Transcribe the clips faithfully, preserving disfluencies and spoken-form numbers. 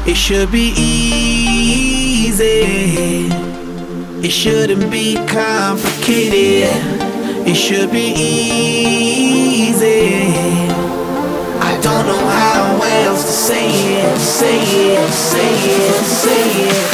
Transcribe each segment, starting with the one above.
It should be easy. It shouldn't be complicated. It should be easy. I don't know how else to say it, say it, say it, say it.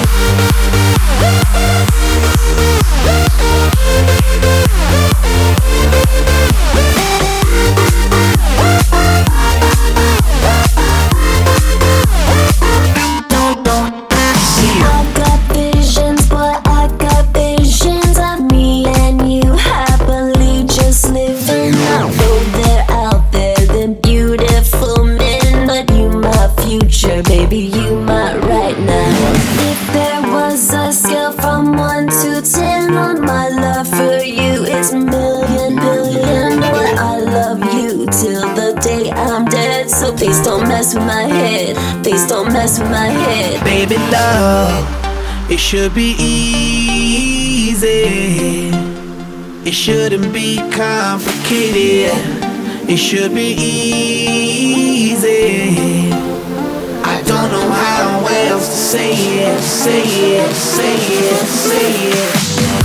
Baby, you might right now. If there was a scale from one to ten on my love for you, it's million, billion. But I love you till the day I'm dead. So please don't mess with my head. Please don't mess with my head. Baby love, it should be easy. It shouldn't be complicated. It should be easy. I don't know how else to say it, say it, say it, say it.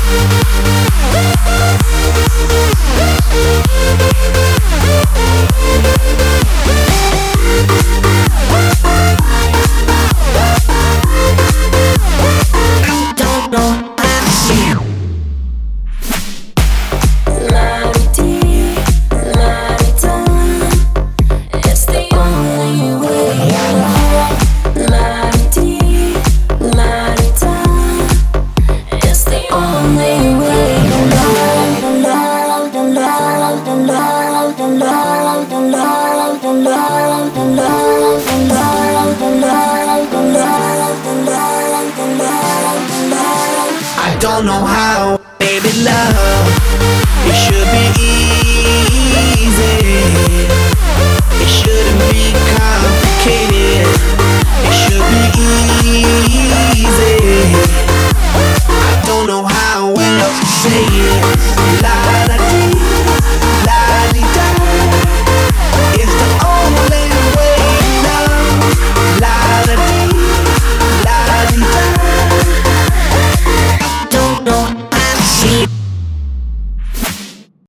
I don't know how to see you. La-di-dee, la-di-da, it's the only way. La-di-dee, la-di-da, it's the only way. The love, the love, the love, the love, the love, the love, the love, the love, the love, the love, the love, the love, the love, the love. I don't know how, baby love.